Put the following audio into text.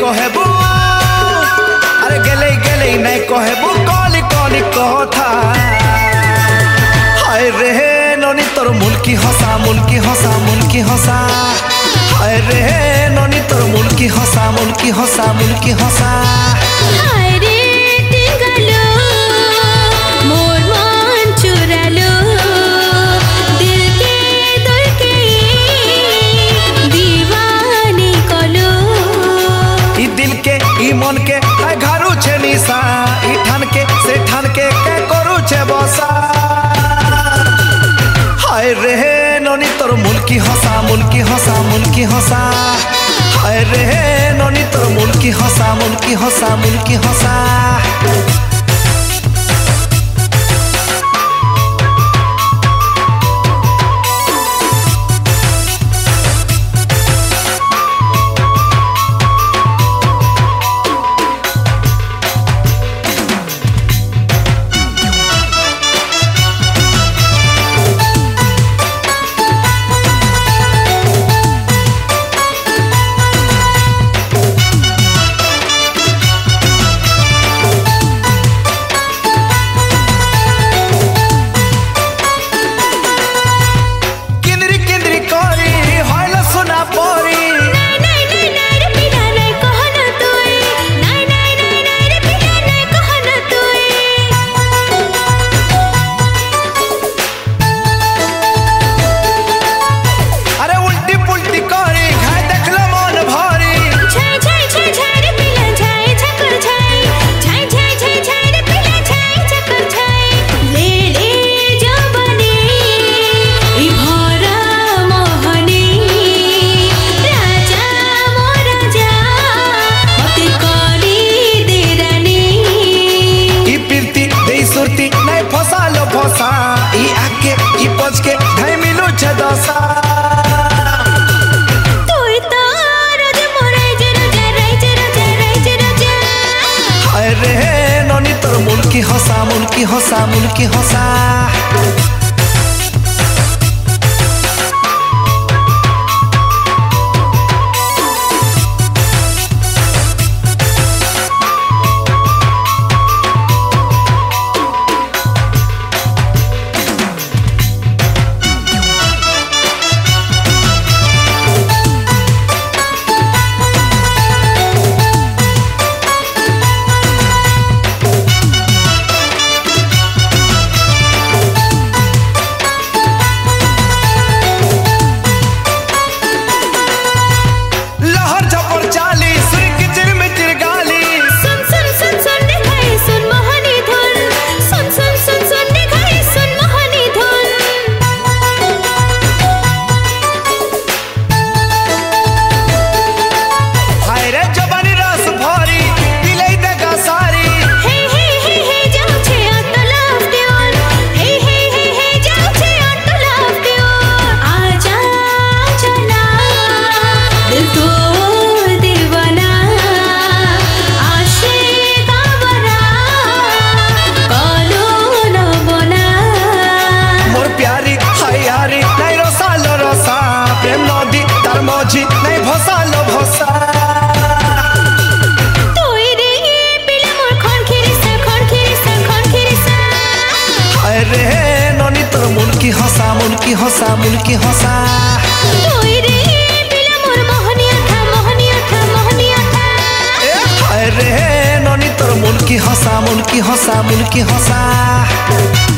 कहबो अरे गेले गेले नहीं कहबो कली कली कथा हाय रे ननी तोर मुल्की हसा मुल्की हसा मुल्की हसा हाय रे ननी तोर मुल्की हसा मुल्की हसा मुल्की हसा हाय रे टिंगलो मोर मन चुरालो दिल के तोर के दीवानी कलो ई दिल के ई मन के घारू छे निशा ई ठान के से ठान के करू छे बसा हाय रे ननी तोर मुल्की हसा मुल्की हसा मुल्की हसा हाय रे ननी तोर मुल्की हसा मुल्की हसा मुल्की हसा मुल्की हसा मुल्की हसा मुल्की हसा मुल्की हसा मुल्की हसा मुल्की हसा ओई रे पिला मोर मोहनिया था मोहनिया था मोहनिया था ए हाय रे ननी तोर मुल्की हसा मुल्की हसा मुल्की हसा।